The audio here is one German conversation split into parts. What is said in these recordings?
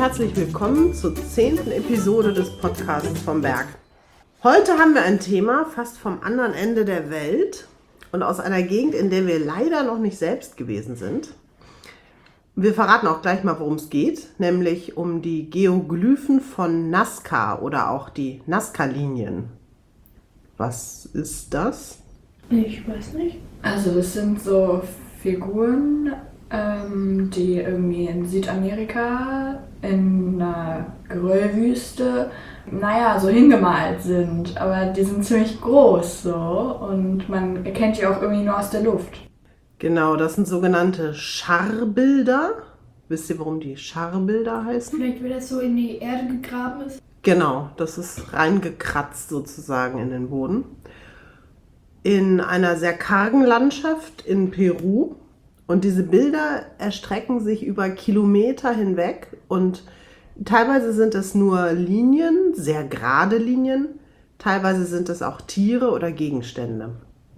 herzlich willkommen zur 10. Episode des Podcasts vom Berg. Heute haben wir ein Thema fast vom anderen Ende der Welt und aus einer Gegend, in der wir leider noch nicht selbst gewesen sind. Wir verraten auch gleich mal, worum es geht, nämlich um die Geoglyphen von Nazca oder auch die Nazca-Linien. Was ist das? Ich weiß nicht. Also das sind so Figuren, die irgendwie in Südamerika in einer Geröllwüste, so hingemalt sind. Aber die sind ziemlich groß so und man erkennt die auch irgendwie nur aus der Luft. Genau, das sind sogenannte Scharbilder. Wisst ihr, warum die Scharbilder heißen? Vielleicht, weil das so in die Erde gegraben ist. Genau, das ist reingekratzt sozusagen in den Boden. In einer sehr kargen Landschaft in Peru. Und diese Bilder erstrecken sich über Kilometer hinweg und teilweise sind es nur Linien, sehr gerade Linien, teilweise sind es auch Tiere oder Gegenstände.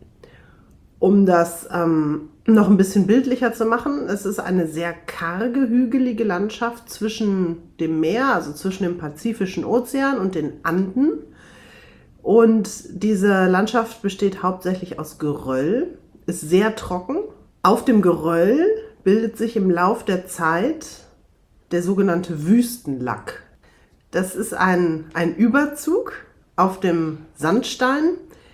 Um das noch ein bisschen bildlicher zu machen, es ist eine sehr karge, hügelige Landschaft zwischen dem Meer, also zwischen dem Pazifischen Ozean und den Anden. Und diese Landschaft besteht hauptsächlich aus Geröll, ist sehr trocken. Auf dem Geröll bildet sich im Lauf der Zeit der sogenannte Wüstenlack. Das ist ein Überzug auf dem Sandstein,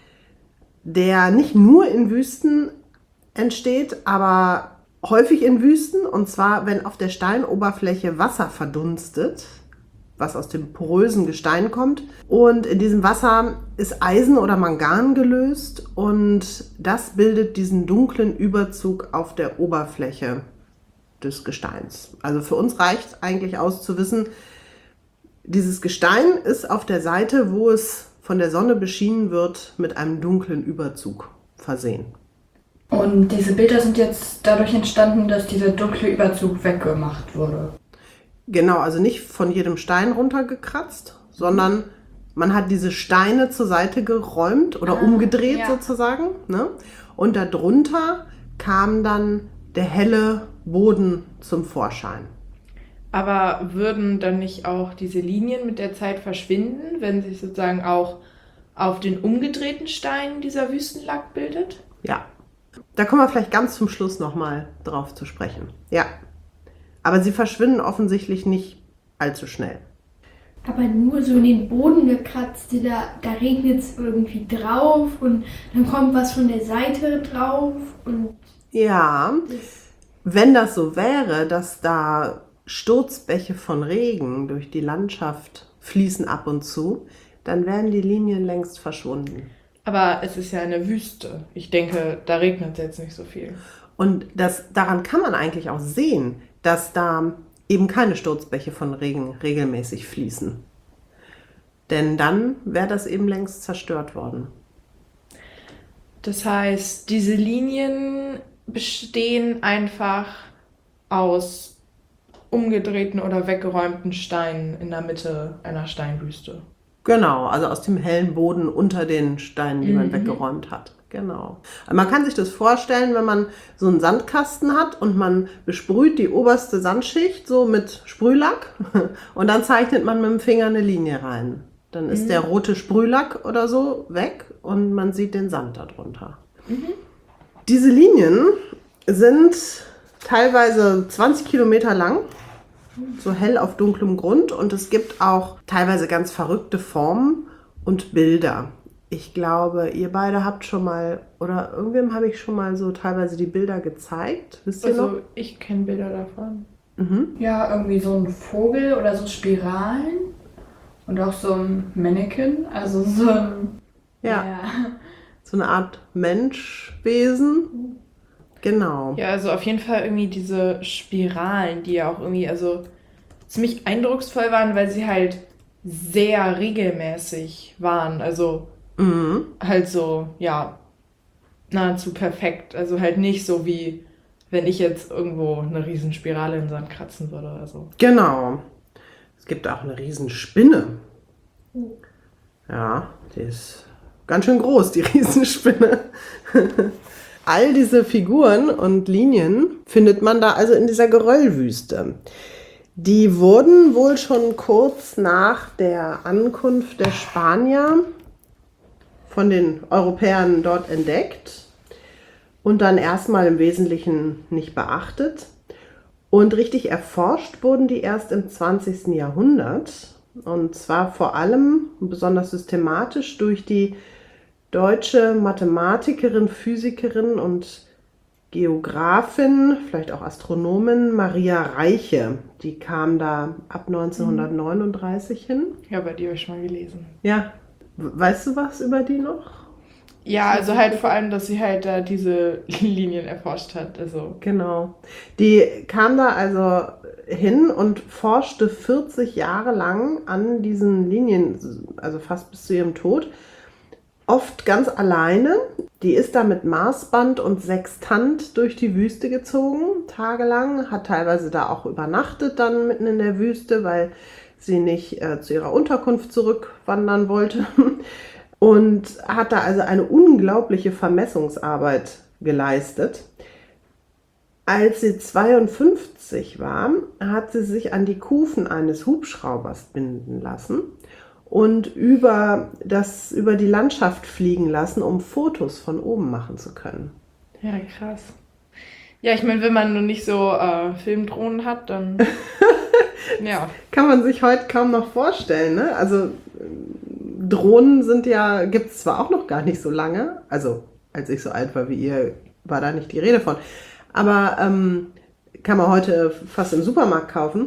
der nicht nur in Wüsten entsteht, aber häufig in Wüsten. Und zwar, wenn auf der Steinoberfläche Wasser verdunstet, was aus dem porösen Gestein kommt. Und in diesem Wasser ist Eisen oder Mangan gelöst und das bildet diesen dunklen Überzug auf der Oberfläche des Gesteins. Also für uns reicht eigentlich aus zu wissen, dieses Gestein ist auf der Seite, wo es von der Sonne beschienen wird, mit einem dunklen Überzug versehen. Und diese Bilder sind jetzt dadurch entstanden, dass dieser dunkle Überzug weggemacht wurde. Genau, also nicht von jedem Stein runtergekratzt, sondern man hat diese Steine zur Seite geräumt oder umgedreht sozusagen. Ne? Und darunter kam dann der helle Boden zum Vorschein. Aber würden dann nicht auch diese Linien mit der Zeit verschwinden, wenn sich sozusagen auch auf den umgedrehten Steinen dieser Wüstenlack bildet? Ja, da kommen wir vielleicht ganz zum Schluss nochmal drauf zu sprechen. Ja. Aber sie verschwinden offensichtlich nicht allzu schnell. Aber nur so in den Boden gekratzt, da regnet es irgendwie drauf und dann kommt was von der Seite drauf. Und ja, wenn das so wäre, dass da Sturzbäche von Regen durch die Landschaft fließen ab und zu, dann wären die Linien längst verschwunden. Aber es ist ja eine Wüste. Ich denke, da regnet es jetzt nicht so viel. Und daran kann man eigentlich auch sehen, dass da eben keine Sturzbäche von Regen regelmäßig fließen. Denn dann wäre das eben längst zerstört worden. Das heißt, diese Linien bestehen einfach aus umgedrehten oder weggeräumten Steinen in der Mitte einer Steinwüste. Genau, also aus dem hellen Boden unter den Steinen, die man weggeräumt hat. Genau. Man kann sich das vorstellen, wenn man so einen Sandkasten hat und man besprüht die oberste Sandschicht so mit Sprühlack und dann zeichnet man mit dem Finger eine Linie rein. Dann ist der rote Sprühlack oder so weg und man sieht den Sand darunter. Diese Linien sind teilweise 20 Kilometer lang, so hell auf dunklem Grund, und es gibt auch teilweise ganz verrückte Formen und Bilder. Ich glaube, ihr beide habt schon mal, oder irgendwem habe ich schon mal so teilweise die Bilder gezeigt. Wisst ihr noch? Also ich kenne Bilder davon. Ja, irgendwie so ein Vogel oder so Spiralen und auch so ein Mannequin, also so ein... So eine Art Menschwesen. Genau. Ja, also auf jeden Fall irgendwie diese Spiralen, die ja auch irgendwie ziemlich eindrucksvoll waren, weil sie halt sehr regelmäßig waren. Also halt so, nahezu perfekt. Also halt nicht so wie, wenn ich jetzt irgendwo eine Riesenspirale in den Sand kratzen würde oder so. Genau. Es gibt auch eine Riesenspinne. Ja, die ist ganz schön groß, die Riesenspinne. All diese Figuren und Linien findet man da also in dieser Geröllwüste. Die wurden wohl schon kurz nach der Ankunft der Spanier von den Europäern dort entdeckt und dann erstmal im Wesentlichen nicht beachtet. Und richtig erforscht wurden die erst im 20. Jahrhundert. Und zwar vor allem besonders systematisch durch die deutsche Mathematikerin, Physikerin und Geografin, vielleicht auch Astronomin Maria Reiche. Die kam da ab 1939 hin. Ja, bei dir habe ich schon mal gelesen. Ja, weißt du was über die noch? Ja, also halt vor allem, dass sie halt da diese Linien erforscht hat. Also. Genau. Die kam da also hin und forschte 40 Jahre lang an diesen Linien, also fast bis zu ihrem Tod. Oft ganz alleine. Die ist da mit Maßband und Sextant durch die Wüste gezogen, tagelang. Hat teilweise da auch übernachtet dann mitten in der Wüste, weil sie nicht zu ihrer Unterkunft zurückwandern wollte. Und hat da also eine unglaubliche Vermessungsarbeit geleistet. Als sie 52 war, hat sie sich an die Kufen eines Hubschraubers binden lassen und über die Landschaft fliegen lassen, um Fotos von oben machen zu können. Ja, krass. Ja, ich meine, wenn man nur nicht so Filmdrohnen hat, dann ja. Kann man sich heute kaum noch vorstellen, ne? Also Drohnen gibt es zwar auch noch gar nicht so lange, also als ich so alt war wie ihr, war da nicht die Rede von, aber kann man heute fast im Supermarkt kaufen.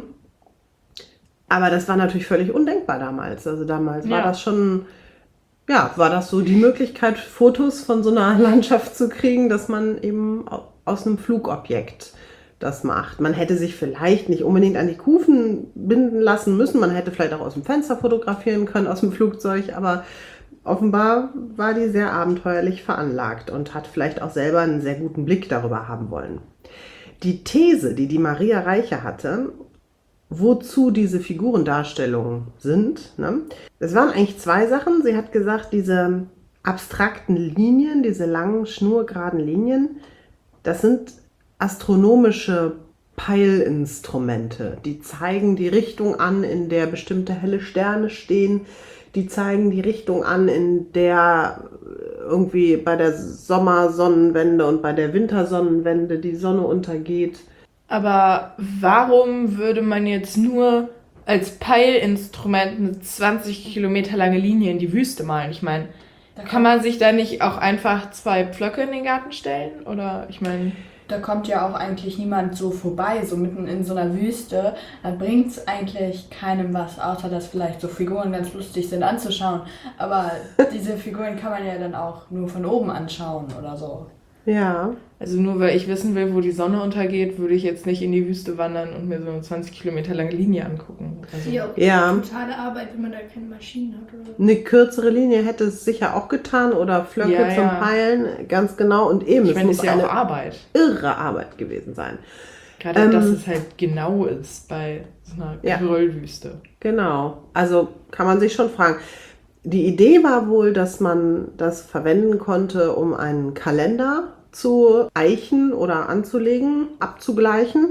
Aber das war natürlich völlig undenkbar damals. Also damals war das schon, war das so die Möglichkeit, Fotos von so einer Landschaft zu kriegen, dass man eben aus einem Flugobjekt das macht. Man hätte sich vielleicht nicht unbedingt an die Kufen binden lassen müssen. Man hätte vielleicht auch aus dem Fenster fotografieren können, aus dem Flugzeug. Aber offenbar war die sehr abenteuerlich veranlagt und hat vielleicht auch selber einen sehr guten Blick darüber haben wollen. Die These, die Maria Reiche hatte, wozu diese Figurendarstellungen sind, ne? Das waren eigentlich zwei Sachen. Sie hat gesagt, diese abstrakten Linien, diese langen, schnurgeraden Linien, das sind astronomische Peilinstrumente. Die zeigen die Richtung an, in der bestimmte helle Sterne stehen. Die zeigen die Richtung an, in der irgendwie bei der Sommersonnenwende und bei der Wintersonnenwende die Sonne untergeht. Aber warum würde man jetzt nur als Peilinstrument eine 20 Kilometer lange Linie in die Wüste malen? Ich meine, kann man sich da nicht auch einfach 2 Pflöcke in den Garten stellen? Oder ich meine... Da kommt ja auch eigentlich niemand so vorbei, so mitten in so einer Wüste. Da bringt es eigentlich keinem was, außer dass vielleicht so Figuren ganz lustig sind anzuschauen. Aber diese Figuren kann man ja dann auch nur von oben anschauen oder so. Ja. Also nur weil ich wissen will, wo die Sonne untergeht, würde ich jetzt nicht in die Wüste wandern und mir so eine 20 Kilometer lange Linie angucken. Also, ja. Totale Arbeit, wenn man da keine Maschinen hat oder so. Eine kürzere Linie hätte es sicher auch getan oder Flöcke zum Peilen, ganz genau. Und eben, ich meine, es muss ist ja eine auch Arbeit. Irre Arbeit gewesen sein. Gerade, dass es halt genau ist bei so einer Geröllwüste. Genau. Also kann man sich schon fragen. Die Idee war wohl, dass man das verwenden konnte, um einen Kalender zu eichen oder anzulegen, abzugleichen.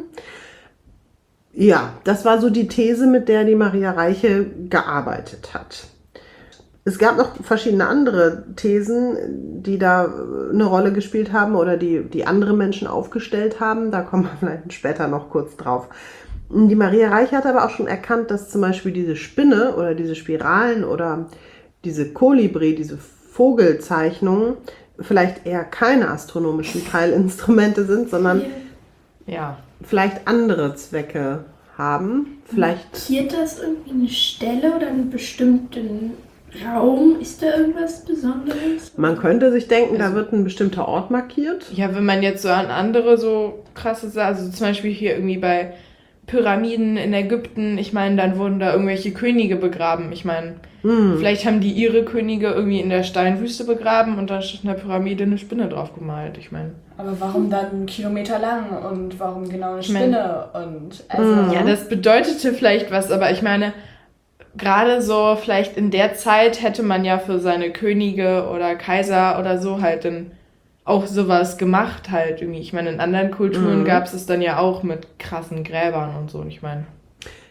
Ja, das war so die These, mit der die Maria Reiche gearbeitet hat. Es gab noch verschiedene andere Thesen, die da eine Rolle gespielt haben oder die andere Menschen aufgestellt haben. Da kommen wir vielleicht später noch kurz drauf. Die Maria Reiche hat aber auch schon erkannt, dass zum Beispiel diese Spinne oder diese Spiralen oder diese Kolibri, diese Vogelzeichnungen vielleicht eher keine astronomischen Peilinstrumente sind, sondern vielleicht andere Zwecke haben. Vielleicht markiert das irgendwie eine Stelle oder einen bestimmten Raum? Ist da irgendwas Besonderes? Man könnte sich denken, da wird ein bestimmter Ort markiert. Ja, wenn man jetzt so an andere so krasse Sachen, also zum Beispiel hier irgendwie bei Pyramiden in Ägypten, ich meine, dann wurden da irgendwelche Könige begraben. Ich meine, vielleicht haben die ihre Könige irgendwie in der Steinwüste begraben und dann steht in der Pyramide eine Spinne drauf gemalt. Ich meine. Aber warum dann Kilometer lang und warum genau eine Spinne? Ja, das bedeutete vielleicht was, aber ich meine, gerade so vielleicht in der Zeit hätte man ja für seine Könige oder Kaiser oder so halt dann auch sowas gemacht halt irgendwie. Ich meine, in anderen Kulturen gab es dann ja auch mit krassen Gräbern und so. Ich meine.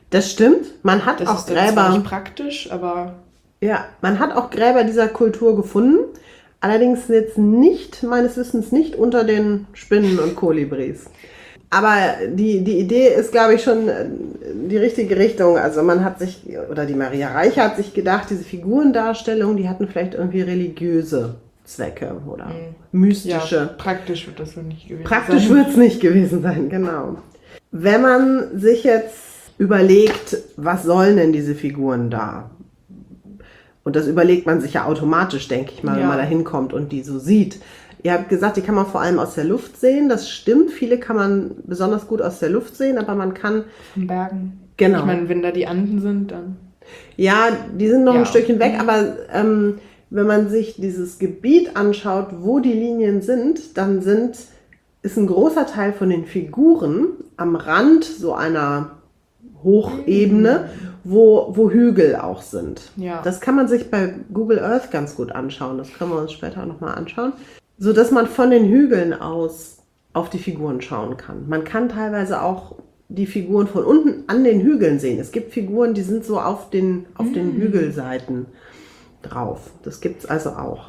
Das stimmt. Man hat Das auch ist dann zwar Gräber. nicht praktisch, aber Ja, man hat auch Gräber dieser Kultur gefunden. Allerdings jetzt nicht, meines Wissens, nicht unter den Spinnen und Kolibris. Aber die Idee ist, glaube ich, schon die richtige Richtung. Also man hat sich, oder die Maria Reiche hat sich gedacht, diese Figurendarstellungen, die hatten vielleicht irgendwie religiöse Zwecke oder mystische. ja, praktisch wird das wohl nicht gewesen Praktisch sein. wird es nicht gewesen sein, genau. Wenn man sich jetzt überlegt, was sollen denn diese Figuren da? Und das überlegt man sich ja automatisch, denke ich mal, wenn Ja. man da hinkommt und die so sieht. Ihr habt gesagt, die kann man vor allem aus der Luft sehen. Das stimmt, viele kann man besonders gut aus der Luft sehen, aber man kann, Von Bergen. genau. Ich meine, wenn da die Anden sind, dann. Ja, die sind noch Ja. ein Stückchen weg, aber wenn man sich dieses Gebiet anschaut, wo die Linien sind, dann ist ein großer Teil von den Figuren am Rand so einer Hochebene, wo Hügel auch sind. Ja. Das kann man sich bei Google Earth ganz gut anschauen. Das können wir uns später auch nochmal anschauen. So dass man von den Hügeln aus auf die Figuren schauen kann. Man kann teilweise auch die Figuren von unten an den Hügeln sehen. Es gibt Figuren, die sind so auf den Hügelseiten drauf. Das gibt es also auch.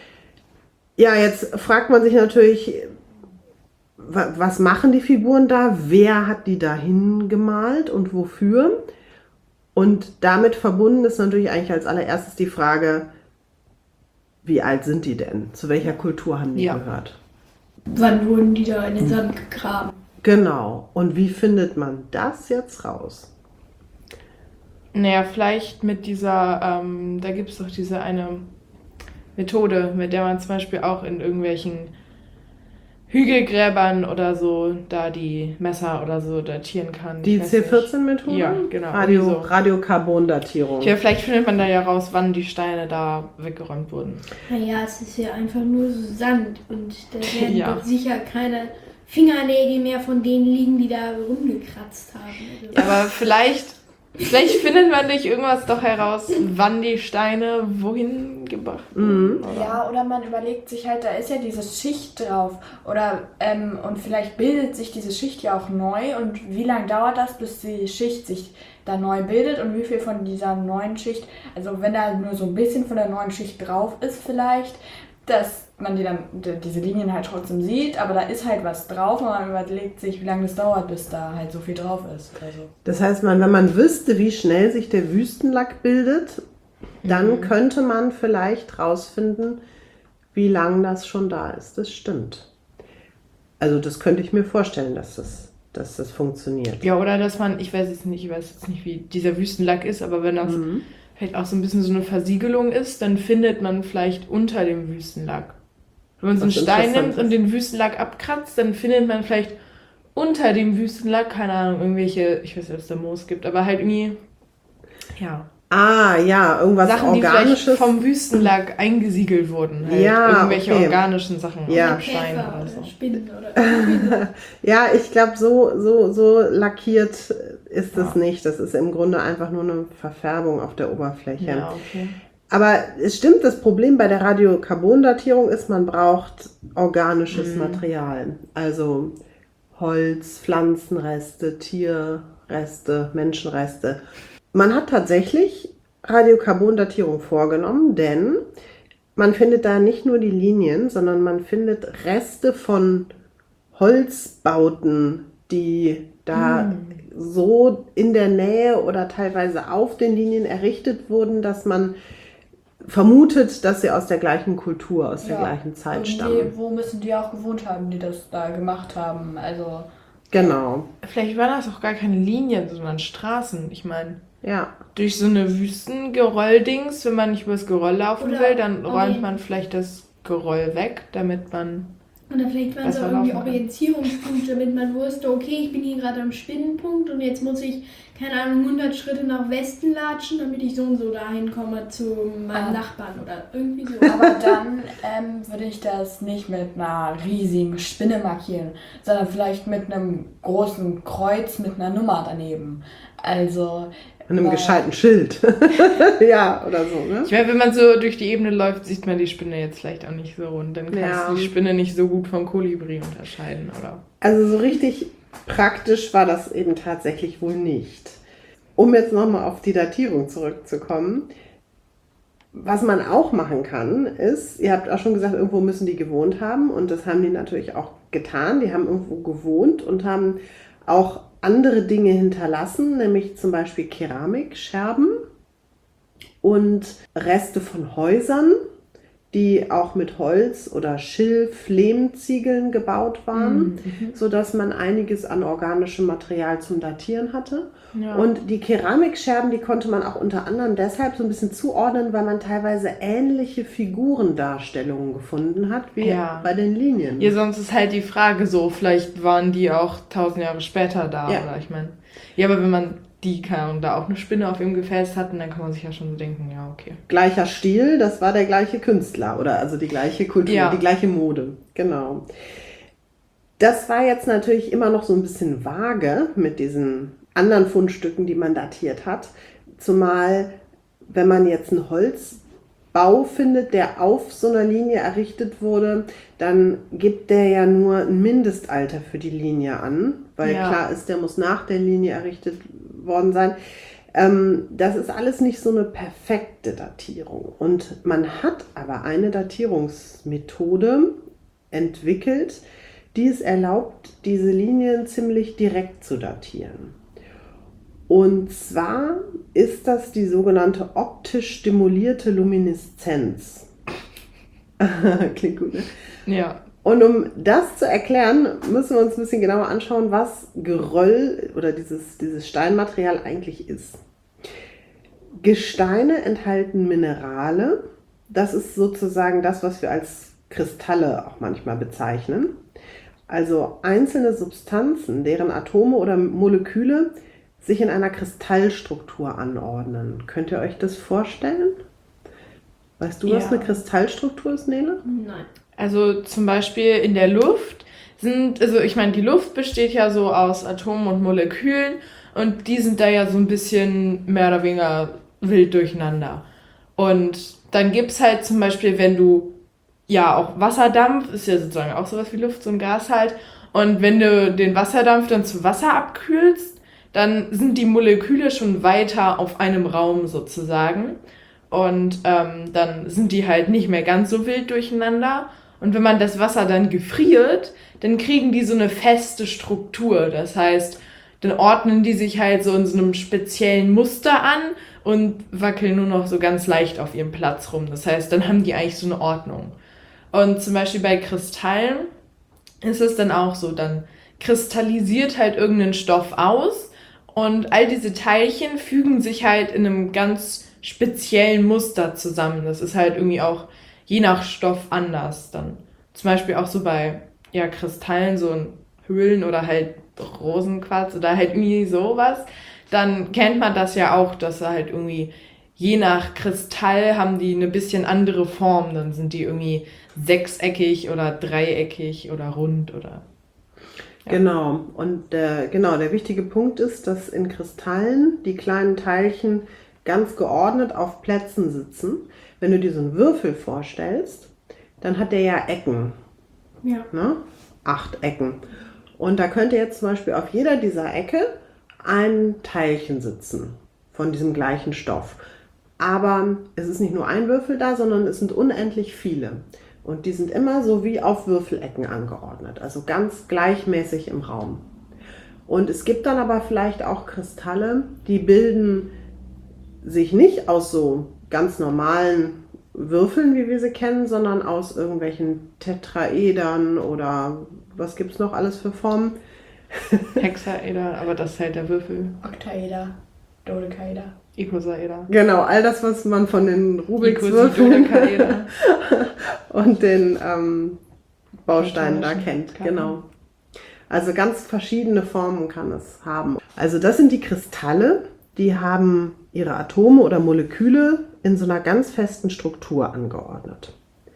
Ja, jetzt fragt man sich natürlich, was machen die Figuren da? Wer hat die da hingemalt und wofür? Und damit verbunden ist natürlich eigentlich als allererstes die Frage, wie alt sind die denn? Zu welcher Kultur haben die Ja. gehört? Wann wurden die da in den Sand gegraben? Genau. Und wie findet man das jetzt raus? Naja, vielleicht mit dieser, da gibt es doch diese eine Methode, mit der man zum Beispiel auch in irgendwelchen Hügelgräbern oder so da die Messer oder so datieren kann. Die Ich weiß nicht. C14-Methode? Ja, genau. irgendwie so. Radiokarbondatierung. Ja, vielleicht findet man da ja raus, wann die Steine da weggeräumt wurden. Naja, es ist ja einfach nur so Sand und da werden Ja. doch sicher keine Fingernägel mehr von denen liegen, die da rumgekratzt haben. Also. Aber vielleicht findet man durch irgendwas doch heraus, wann die Steine wohin gebracht wurden. Oder? Ja, oder man überlegt sich halt, da ist ja diese Schicht drauf. Oder, und vielleicht bildet sich diese Schicht ja auch neu. Und wie lange dauert das, bis die Schicht sich da neu bildet? Und wie viel von dieser neuen Schicht, also wenn da nur so ein bisschen von der neuen Schicht drauf ist vielleicht, dass man diese Linien halt trotzdem sieht, aber da ist halt was drauf und man überlegt sich, wie lange das dauert, bis da halt so viel drauf ist. Also. Das heißt, wenn man wüsste, wie schnell sich der Wüstenlack bildet, dann könnte man vielleicht rausfinden, wie lange das schon da ist. Das stimmt. Also das könnte ich mir vorstellen, dass das funktioniert. Ja, oder dass man, ich weiß jetzt nicht, wie dieser Wüstenlack ist, aber wenn das vielleicht auch so ein bisschen so eine Versiegelung ist, dann findet man vielleicht unter dem Wüstenlack. Wenn man so einen Was Stein interessant nimmt und ist. den Wüstenlack abkratzt, dann findet man vielleicht unter dem Wüstenlack, keine Ahnung, irgendwelche, ich weiß nicht, ob es da Moos gibt, aber halt irgendwie, ja, Ah, ja, irgendwas Sachen, die vielleicht Organisches. vom Wüstenlack eingesiegelt wurden. Halt. Ja, Irgendwelche okay. organischen Sachen Ja. aus dem Stein Käfer oder oder so. Spinnen oder Ja, ich glaube, so lackiert ist es Ja. nicht. Das ist im Grunde einfach nur eine Verfärbung auf der Oberfläche. Ja, okay. Aber es stimmt, das Problem bei der Radiokarbondatierung ist, man braucht organisches Material. Also Holz, Pflanzenreste, Tierreste, Menschenreste. Man hat tatsächlich Radiokarbondatierung vorgenommen, denn man findet da nicht nur die Linien, sondern man findet Reste von Holzbauten, die da so in der Nähe oder teilweise auf den Linien errichtet wurden, dass man vermutet, dass sie aus der gleichen Kultur, aus der gleichen Zeit stammen. Wo müssen die auch gewohnt haben, die das da gemacht haben? Also. Genau, Vielleicht waren das auch gar keine Linien, sondern Straßen. Ich meine, ja. durch so eine Wüstengerölldings, wenn man nicht übers Geröll laufen Oder will, dann Orient- räumt man vielleicht das Geröll weg, damit man... Oder vielleicht waren es Besser auch irgendwie laufen kann. Orientierungspunkte, damit man wusste, okay, ich bin hier gerade am Spinnenpunkt und jetzt muss ich, keine Ahnung, 100 Schritte nach Westen latschen, damit ich so und so dahin komme zu meinem Nachbarn oder irgendwie so. Aber dann würde ich das nicht mit einer riesigen Spinne markieren, sondern vielleicht mit einem großen Kreuz mit einer Nummer daneben. Also. An einem weil- gescheiten Schild. Ja, oder so, ne? Ich meine, wenn man so durch die Ebene läuft, sieht man die Spinne jetzt vielleicht auch nicht so und dann kannst Ja. du die Spinne nicht so gut vom Kolibri unterscheiden, oder? Also so richtig praktisch war das eben tatsächlich wohl nicht. um jetzt nochmal auf die Datierung zurückzukommen, was man auch machen kann, ist, ihr habt auch schon gesagt, irgendwo müssen die gewohnt haben und das haben die natürlich auch getan. Die haben irgendwo gewohnt und haben auch andere Dinge hinterlassen, nämlich zum Beispiel Keramikscherben und Reste von Häusern, die auch mit Holz oder Schilf, Lehmziegeln gebaut waren, sodass man einiges an organischem Material zum Datieren hatte. Ja. Und die Keramikscherben, die konnte man auch unter anderem deshalb so ein bisschen zuordnen, weil man teilweise ähnliche Figurendarstellungen gefunden hat, wie bei den Linien. Ja, sonst ist halt die Frage so, vielleicht waren die auch 1000 Jahre später da, Ja. oder ich meine. Ja, aber wenn man die und da auch eine Spinne auf ihrem Gefäß hatten, dann kann man sich ja schon so denken, ja, okay. Gleicher Stil, das war der gleiche Künstler oder also die gleiche Kultur, die gleiche Mode, genau. Das war jetzt natürlich immer noch so ein bisschen vage mit diesen anderen Fundstücken, die man datiert hat, zumal wenn man jetzt einen Holzbau findet, der auf so einer Linie errichtet wurde, dann gibt der ja nur ein Mindestalter für die Linie an, weil klar ist, der muss nach der Linie errichtet worden sein. Das ist alles nicht so eine perfekte Datierung. Und man hat aber eine Datierungsmethode entwickelt, die es erlaubt, diese Linien ziemlich direkt zu datieren. Und zwar ist das die sogenannte optisch stimulierte Lumineszenz. Klingt gut, ne? Ja. Und um das zu erklären, müssen wir uns ein bisschen genauer anschauen, was Geröll oder dieses Steinmaterial eigentlich ist. Gesteine enthalten Minerale. Das ist sozusagen das, was wir als Kristalle auch manchmal bezeichnen. Also einzelne Substanzen, deren Atome oder Moleküle sich in einer Kristallstruktur anordnen. Könnt ihr euch das vorstellen? Weißt du, was eine Kristallstruktur ist, Nele? Nein. Also zum Beispiel in der Luft die Luft besteht ja so aus Atomen und Molekülen und die sind da ja so ein bisschen mehr oder weniger wild durcheinander. Und dann gibt es halt zum Beispiel, wenn du, ja auch Wasserdampf, ist ja sozusagen auch sowas wie Luft, so ein Gas halt, und wenn du den Wasserdampf dann zu Wasser abkühlst, dann sind die Moleküle schon weiter auf einem Raum sozusagen und dann sind die halt nicht mehr ganz so wild durcheinander. Und wenn man das Wasser dann gefriert, dann kriegen die so eine feste Struktur. Das heißt, dann ordnen die sich halt so in so einem speziellen Muster an und wackeln nur noch so ganz leicht auf ihrem Platz rum. Das heißt, dann haben die eigentlich so eine Ordnung. Und zum Beispiel bei Kristallen ist es dann auch so, dann kristallisiert halt irgendein Stoff aus und all diese Teilchen fügen sich halt in einem ganz speziellen Muster zusammen. Das ist halt irgendwie auch je nach Stoff anders dann. Zum Beispiel auch so bei Kristallen, so in Höhlen oder halt Rosenquarz oder halt irgendwie sowas. Dann kennt man das ja auch, dass halt irgendwie je nach Kristall haben die eine bisschen andere Form. Dann sind die irgendwie sechseckig oder dreieckig oder rund oder... Ja. Genau. Und der wichtige Punkt ist, dass in Kristallen die kleinen Teilchen ganz geordnet auf Plätzen sitzen. Wenn du dir so einen Würfel vorstellst, dann hat der ja Ecken. Ja. Ne? 8 Ecken. Und da könnte jetzt zum Beispiel auf jeder dieser Ecke ein Teilchen sitzen von diesem gleichen Stoff. Aber es ist nicht nur ein Würfel da, sondern es sind unendlich viele. Und die sind immer so wie auf Würfelecken angeordnet, also ganz gleichmäßig im Raum. Und es gibt dann aber vielleicht auch Kristalle, die bilden sich nicht aus so ganz normalen Würfeln, wie wir sie kennen, sondern aus irgendwelchen Tetraedern oder was gibt es noch alles für Formen? Hexaeder, aber das ist halt der Würfel. Oktaeder, Dodekaeder. Icosaeder. Genau, all das, was man von den Rubiks Würfeln und den Bausteinen da kennt. Genau. Also ganz verschiedene Formen kann es haben. Also das sind die Kristalle, die haben ihre Atome oder Moleküle in so einer ganz festen Struktur angeordnet.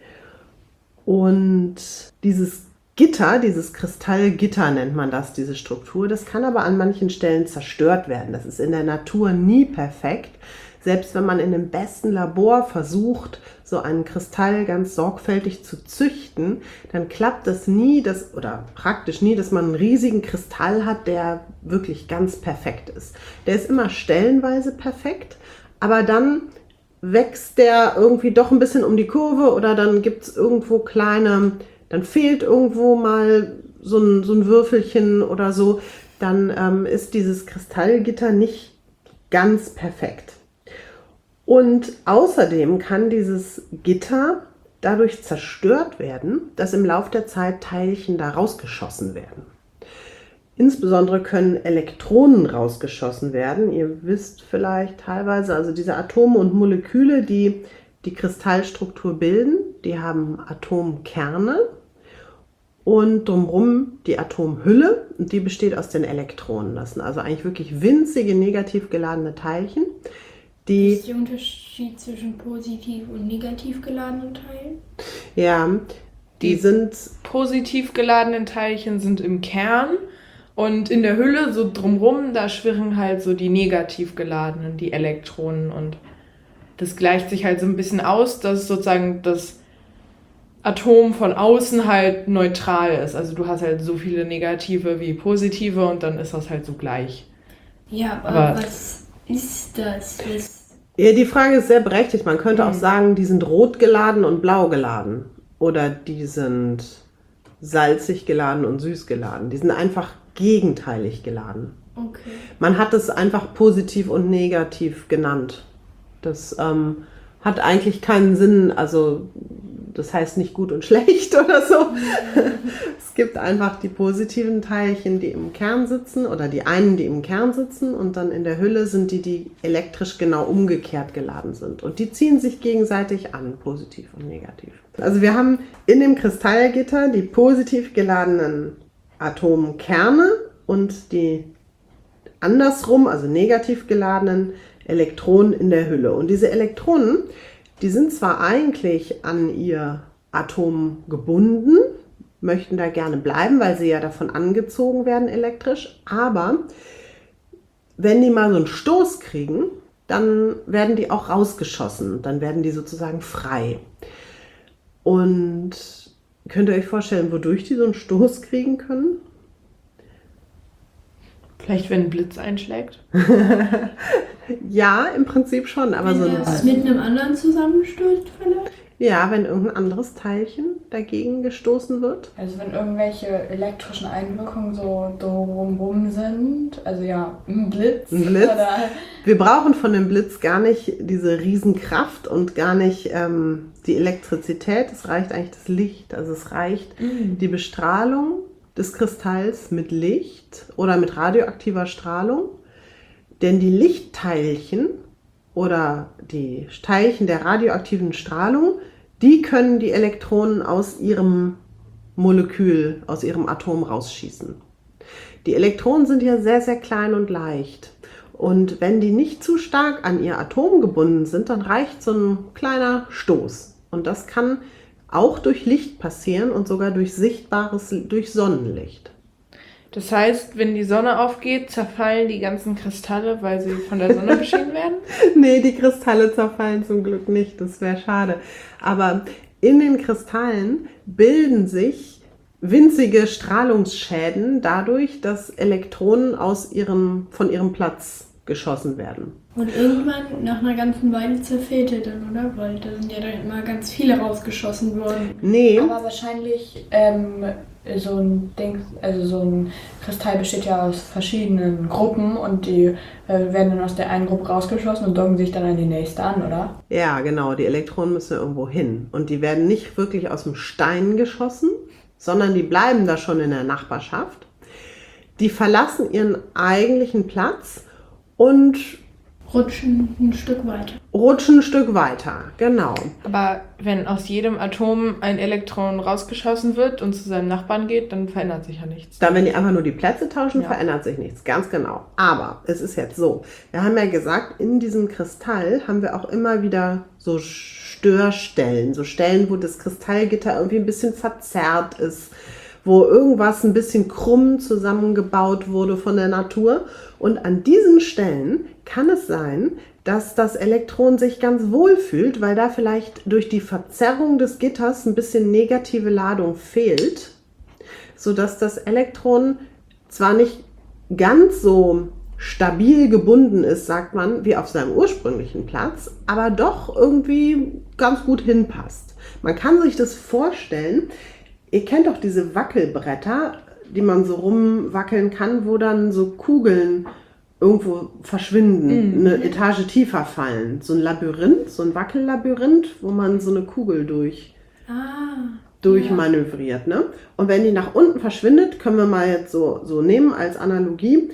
Und dieses Gitter, dieses Kristallgitter nennt man das, diese Struktur, das kann aber an manchen Stellen zerstört werden. Das ist in der Natur nie perfekt. selbst wenn man in dem besten Labor versucht, so einen Kristall ganz sorgfältig zu züchten, dann klappt das nie, oder praktisch nie, dass man einen riesigen Kristall hat, der wirklich ganz perfekt ist. Der ist immer stellenweise perfekt, aber dann wächst der irgendwie doch ein bisschen um die Kurve oder dann gibt es irgendwo dann fehlt irgendwo mal so ein Würfelchen oder so, dann ist dieses Kristallgitter nicht ganz perfekt. Und außerdem kann dieses Gitter dadurch zerstört werden, dass im Laufe der Zeit Teilchen da rausgeschossen werden. Insbesondere können Elektronen rausgeschossen werden. Ihr wisst vielleicht teilweise, also diese Atome und Moleküle, die die Kristallstruktur bilden, die haben Atomkerne und drumherum die Atomhülle und die besteht aus den Elektronen. Das sind also eigentlich wirklich winzige negativ geladene Teilchen. Was ist der Unterschied zwischen positiv und negativ geladenen Teilen? Ja, die sind positiv geladenen Teilchen sind im Kern und in der Hülle so drumrum, da schwirren halt so die negativ geladenen, die Elektronen und das gleicht sich halt so ein bisschen aus, dass sozusagen das Atom von außen halt neutral ist. Also du hast halt so viele negative wie positive und dann ist das halt so gleich. Ja, aber was ist das? Ja, die Frage ist sehr berechtigt. Man könnte auch sagen, die sind rot geladen und blau geladen. Oder die sind salzig geladen und süß geladen. Die sind einfach gegenteilig geladen. Okay. Man hat es einfach positiv und negativ genannt. Das hat eigentlich keinen Sinn, also das heißt nicht gut und schlecht oder so. Es gibt einfach die positiven Teilchen, die im Kern sitzen oder die einen, die im Kern sitzen und dann in der Hülle sind die elektrisch genau umgekehrt geladen sind. Und die ziehen sich gegenseitig an, positiv und negativ. Also wir haben in dem Kristallgitter die positiv geladenen Atomkerne und die andersrum, also negativ geladenen Elektronen in der Hülle. Und diese Elektronen, die sind zwar eigentlich an ihr Atom gebunden, möchten da gerne bleiben, weil sie ja davon angezogen werden elektrisch, aber wenn die mal so einen Stoß kriegen, dann werden die auch rausgeschossen, dann werden die sozusagen frei. Und könnt ihr euch vorstellen, wodurch die so einen Stoß kriegen können? Vielleicht, wenn ein Blitz einschlägt? Ja, im Prinzip schon, aber wenn das mit einem anderen zusammenstößt vielleicht? Ja, wenn irgendein anderes Teilchen dagegen gestoßen wird. Also wenn irgendwelche elektrischen Einwirkungen so drumherum sind, also ja, ein Blitz. Oder Wir brauchen von dem Blitz gar nicht diese Riesenkraft und gar nicht die Elektrizität. Es reicht eigentlich das Licht. Also es reicht die Bestrahlung des Kristalls mit Licht oder mit radioaktiver Strahlung. Denn die Lichtteilchen oder die Teilchen der radioaktiven Strahlung, die können die Elektronen aus ihrem Molekül, aus ihrem Atom rausschießen. Die Elektronen sind ja sehr, sehr klein und leicht. Und wenn die nicht zu stark an ihr Atom gebunden sind, dann reicht so ein kleiner Stoß. Und das kann auch durch Licht passieren und sogar durch durch Sonnenlicht. Das heißt, wenn die Sonne aufgeht, zerfallen die ganzen Kristalle, weil sie von der Sonne beschienen werden? Nee, die Kristalle zerfallen zum Glück nicht, das wäre schade. Aber in den Kristallen bilden sich winzige Strahlungsschäden dadurch, dass Elektronen von ihrem Platz geschossen werden. Und irgendwann, nach einer ganzen Weile, zerfällt er dann, oder? Weil da sind ja dann immer ganz viele rausgeschossen worden. Nee. Aber wahrscheinlich so ein Kristall besteht ja aus verschiedenen Gruppen und die werden dann aus der einen Gruppe rausgeschossen und docken sich dann an die nächste an, oder? Ja, genau. Die Elektronen müssen irgendwo hin. Und die werden nicht wirklich aus dem Stein geschossen, sondern die bleiben da schon in der Nachbarschaft. Die verlassen ihren eigentlichen Platz und Rutschen ein Stück weiter, genau. Aber wenn aus jedem Atom ein Elektron rausgeschossen wird und zu seinem Nachbarn geht, dann verändert sich ja nichts. Dann, wenn die einfach nur die Plätze tauschen, ja, verändert sich nichts, ganz genau. Aber es ist jetzt so, wir haben ja gesagt, in diesem Kristall haben wir auch immer wieder so Störstellen, so Stellen, wo das Kristallgitter irgendwie ein bisschen verzerrt ist, wo irgendwas ein bisschen krumm zusammengebaut wurde von der Natur. Und an diesen Stellen kann es sein, dass das Elektron sich ganz wohl fühlt, weil da vielleicht durch die Verzerrung des Gitters ein bisschen negative Ladung fehlt, sodass das Elektron zwar nicht ganz so stabil gebunden ist, sagt man, wie auf seinem ursprünglichen Platz, aber doch irgendwie ganz gut hinpasst. Man kann sich das vorstellen, ihr kennt doch diese Wackelbretter, die man so rumwackeln kann, wo dann so Kugeln irgendwo verschwinden, eine Etage tiefer fallen. So ein Labyrinth, so ein Wackellabyrinth, wo man so eine Kugel durchmanövriert. Ne? Und wenn die nach unten verschwindet, können wir mal jetzt so nehmen als Analogie,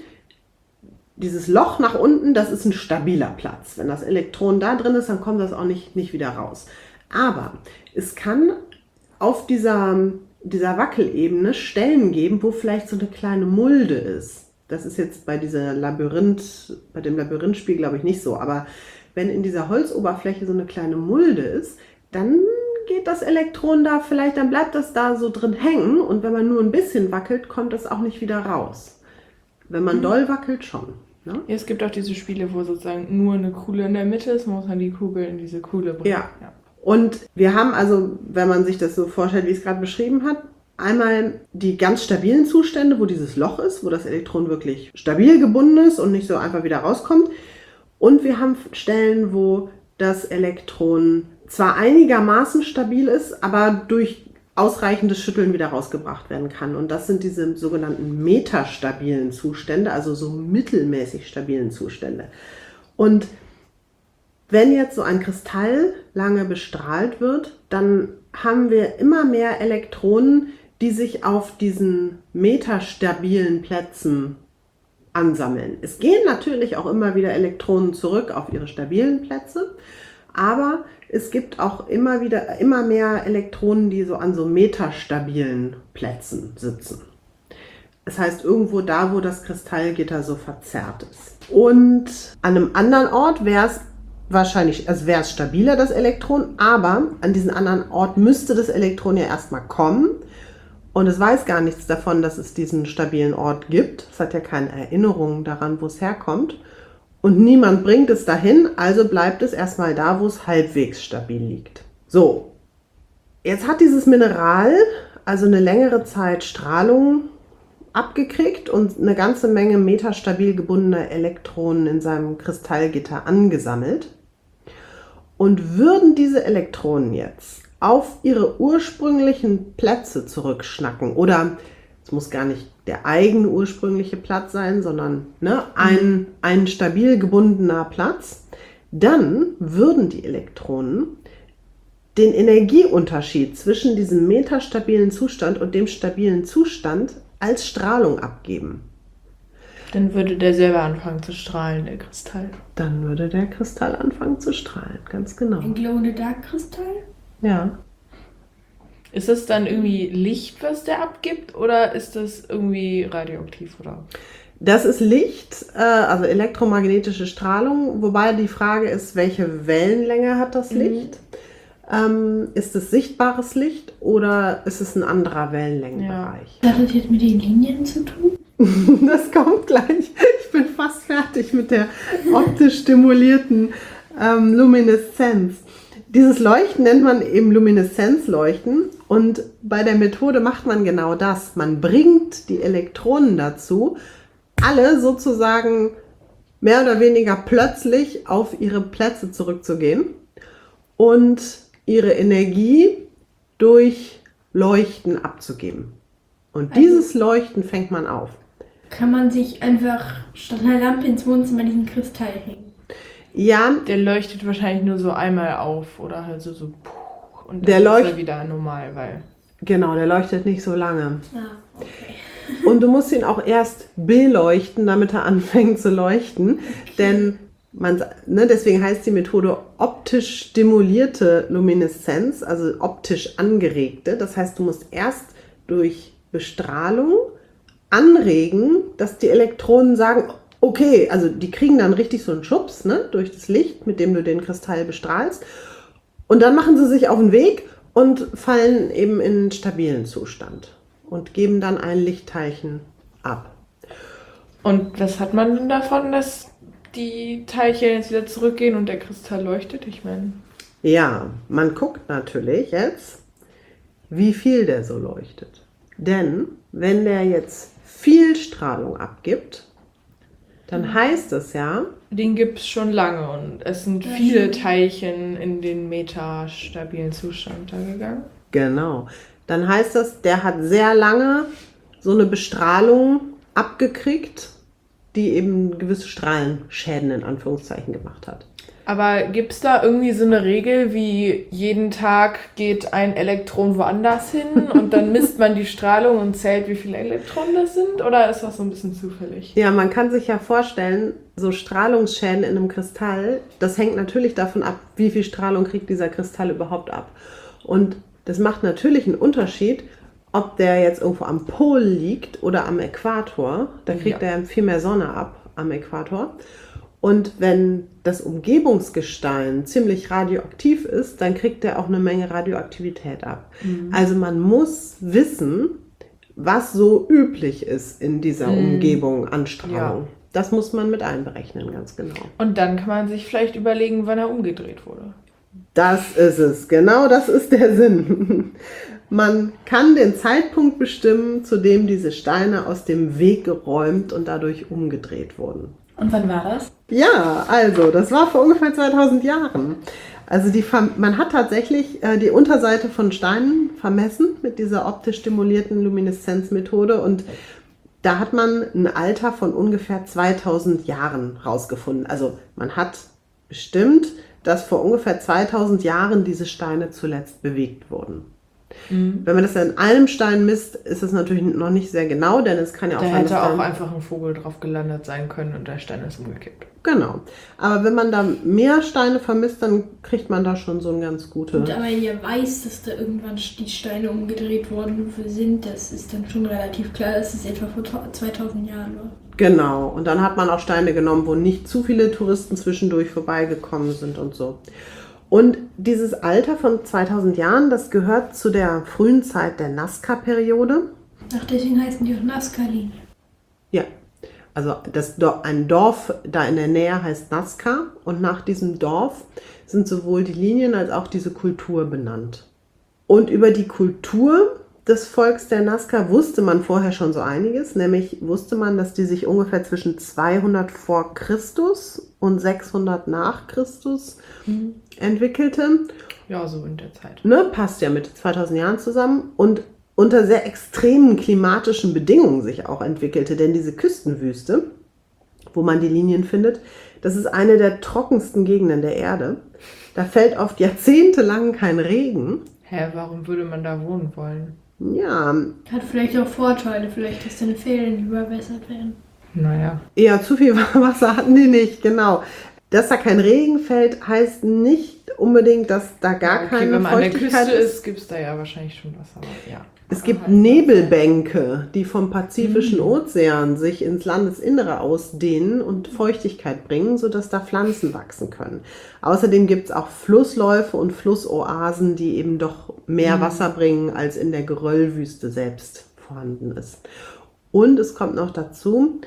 dieses Loch nach unten, das ist ein stabiler Platz. Wenn das Elektron da drin ist, dann kommt das auch nicht wieder raus. Aber es kann auf dieser Wackelebene Stellen geben, wo vielleicht so eine kleine Mulde ist. Das ist jetzt bei dem Labyrinthspiel, glaube ich, nicht so. Aber wenn in dieser Holzoberfläche so eine kleine Mulde ist, dann geht das Elektron da vielleicht, dann bleibt das da so drin hängen. Und wenn man nur ein bisschen wackelt, kommt das auch nicht wieder raus. Wenn man doll wackelt, schon. Ne? Ja, es gibt auch diese Spiele, wo sozusagen nur eine Kuhle in der Mitte ist, muss man die Kugel in diese Kuhle bringen. Ja. Und wir haben also, wenn man sich das so vorstellt, wie ich es gerade beschrieben habe, einmal die ganz stabilen Zustände, wo dieses Loch ist, wo das Elektron wirklich stabil gebunden ist und nicht so einfach wieder rauskommt. Und wir haben Stellen, wo das Elektron zwar einigermaßen stabil ist, aber durch ausreichendes Schütteln wieder rausgebracht werden kann. Und das sind diese sogenannten metastabilen Zustände, also so mittelmäßig stabilen Zustände. Und wenn jetzt so ein Kristall lange bestrahlt wird, dann haben wir immer mehr Elektronen, die sich auf diesen metastabilen Plätzen ansammeln. Es gehen natürlich auch immer wieder Elektronen zurück auf ihre stabilen Plätze, aber es gibt auch immer mehr Elektronen, die so an so metastabilen Plätzen sitzen. Das heißt, irgendwo da, wo das Kristallgitter so verzerrt ist. Und an einem anderen Ort wäre es wahrscheinlich, also wäre es stabiler, das Elektron, aber an diesen anderen Ort müsste das Elektron ja erstmal kommen. Und es weiß gar nichts davon, dass es diesen stabilen Ort gibt. Es hat ja keine Erinnerung daran, wo es herkommt. Und niemand bringt es dahin, also bleibt es erstmal da, wo es halbwegs stabil liegt. So, jetzt hat dieses Mineral also eine längere Zeit Strahlung abgekriegt und eine ganze Menge metastabil gebundene Elektronen in seinem Kristallgitter angesammelt. Und würden diese Elektronen jetzt auf ihre ursprünglichen Plätze zurückschnacken, oder es muss gar nicht der eigene ursprüngliche Platz sein, sondern ein stabil gebundener Platz, dann würden die Elektronen den Energieunterschied zwischen diesem metastabilen Zustand und dem stabilen Zustand als Strahlung abgeben. Dann würde der selber anfangen zu strahlen, der Kristall. Dann würde der Kristall anfangen zu strahlen, ganz genau. Ein Glow-in-the-Dark-Kristall? Ja. Ist das dann irgendwie Licht, was der abgibt, oder ist das irgendwie radioaktiv, oder? Das ist Licht, also elektromagnetische Strahlung, wobei die Frage ist, welche Wellenlänge hat das Licht? Ist es sichtbares Licht oder ist es ein anderer Wellenlängenbereich? Ja. Hat das jetzt mit den Linien zu tun? Das kommt gleich. Ich bin fast fertig mit der optisch stimulierten Lumineszenz. Dieses Leuchten nennt man eben Lumineszenzleuchten und bei der Methode macht man genau das. Man bringt die Elektronen dazu, alle sozusagen mehr oder weniger plötzlich auf ihre Plätze zurückzugehen und ihre Energie durch Leuchten abzugeben. Und dieses Leuchten fängt man auf. Kann man sich einfach statt einer Lampe ins Wohnzimmer diesen Kristall hängen? Ja, Der leuchtet wahrscheinlich nur so einmal auf oder halt so und Der dann ist leucht- er wieder normal, weil... genau, der leuchtet nicht so lange. Ah, okay. Und du musst ihn auch erst beleuchten, damit er anfängt zu leuchten. Denn deswegen heißt die Methode optisch stimulierte Lumineszenz, also optisch angeregte. Das heißt, du musst erst durch Bestrahlung anregen, dass die Elektronen sagen, okay, also die kriegen dann richtig so einen Schubs, durch das Licht, mit dem du den Kristall bestrahlst. Und dann machen sie sich auf den Weg und fallen eben in einen stabilen Zustand und geben dann ein Lichtteilchen ab. Und was hat man denn davon, dass die Teilchen jetzt wieder zurückgehen und der Kristall leuchtet? Ich meine. Ja, man guckt natürlich jetzt, wie viel der so leuchtet. Denn wenn der jetzt viel Strahlung abgibt, dann heißt es ja, Den gibt es schon lange und es sind viele Teilchen in den metastabilen Zustand da gegangen. genau, dann heißt das, der hat sehr lange so eine Bestrahlung abgekriegt, die eben gewisse Strahlenschäden in Anführungszeichen gemacht hat. Aber gibt es da irgendwie so eine Regel, wie jeden Tag geht ein Elektron woanders hin und dann misst man die Strahlung und zählt, wie viele Elektronen das sind? Oder ist das so ein bisschen zufällig? Ja, man kann sich ja vorstellen, so Strahlungsschäden in einem Kristall, das hängt natürlich davon ab, wie viel Strahlung kriegt dieser Kristall überhaupt ab. Und das macht natürlich einen Unterschied, ob der jetzt irgendwo am Pol liegt oder am Äquator. Da kriegt er viel mehr Sonne ab am Äquator. Und wenn das Umgebungsgestein ziemlich radioaktiv ist, dann kriegt er auch eine Menge Radioaktivität ab. Also man muss wissen, was so üblich ist in dieser Umgebung an Strahlung. Ja. Das muss man mit einberechnen, ganz genau. Und dann kann man sich vielleicht überlegen, wann er umgedreht wurde. Das ist es, genau das ist der Sinn. Man kann den Zeitpunkt bestimmen, zu dem diese Steine aus dem Weg geräumt und dadurch umgedreht wurden. Und wann war das? Ja, also das war vor ungefähr 2000 Jahren. Also man hat tatsächlich die Unterseite von Steinen vermessen mit dieser optisch stimulierten Lumineszenzmethode und da hat man ein Alter von ungefähr 2000 Jahren rausgefunden. Also man hat bestimmt, dass vor ungefähr 2000 Jahren diese Steine zuletzt bewegt wurden. Wenn man das in einem Stein misst, ist es natürlich noch nicht sehr genau, denn es kann ja auch Da sein, hätte dass auch dann, einfach ein Vogel drauf gelandet sein können und der Stein ist umgekippt. genau. Aber wenn man da mehr Steine vermisst, dann kriegt man da schon so ein ganz gute. Und aber ihr weiß, dass da irgendwann die Steine umgedreht worden sind, das ist dann schon relativ klar, dass es etwa vor 2000 Jahren war. Genau. Und dann hat man auch Steine genommen, wo nicht zu viele Touristen zwischendurch vorbeigekommen sind und so. Und dieses Alter von 2000 Jahren, das gehört zu der frühen Zeit der Nazca-Periode. Ach, deswegen heißen die auch Nazca-Linien. Ja, also ein Dorf da in der Nähe heißt Nazca und nach diesem Dorf sind sowohl die Linien als auch diese Kultur benannt. Und über die Kultur des Volks der Nazca wusste man vorher schon so einiges, nämlich wusste man, dass die sich ungefähr zwischen 200 vor Christus und 600 nach Christus entwickelte. Ja, so in der Zeit. Ne, passt ja mit 2000 Jahren zusammen und unter sehr extremen klimatischen Bedingungen sich auch entwickelte, denn diese Küstenwüste, wo man die Linien findet, das ist eine der trockensten Gegenden der Erde. Da fällt oft jahrzehntelang kein Regen. Hä, warum würde man da wohnen wollen? Ja, Hat vielleicht auch Vorteile, vielleicht dass deine Ferien überbessert werden. Naja. eher zu viel Wasser hatten die nicht, genau. Dass da kein Regen fällt, heißt nicht unbedingt, dass da gar keine wenn man an der Feuchtigkeit Küste ist. ist, gibt es da ja wahrscheinlich schon Wasser. Ja. Es gibt Nebelbänke, die vom Pazifischen Ozean sich ins Landesinnere ausdehnen und Feuchtigkeit bringen, sodass da Pflanzen wachsen können. Außerdem gibt es auch Flussläufe und Flussoasen, die eben doch mehr Wasser bringen, als in der Geröllwüste selbst vorhanden ist. Und es kommt noch dazu,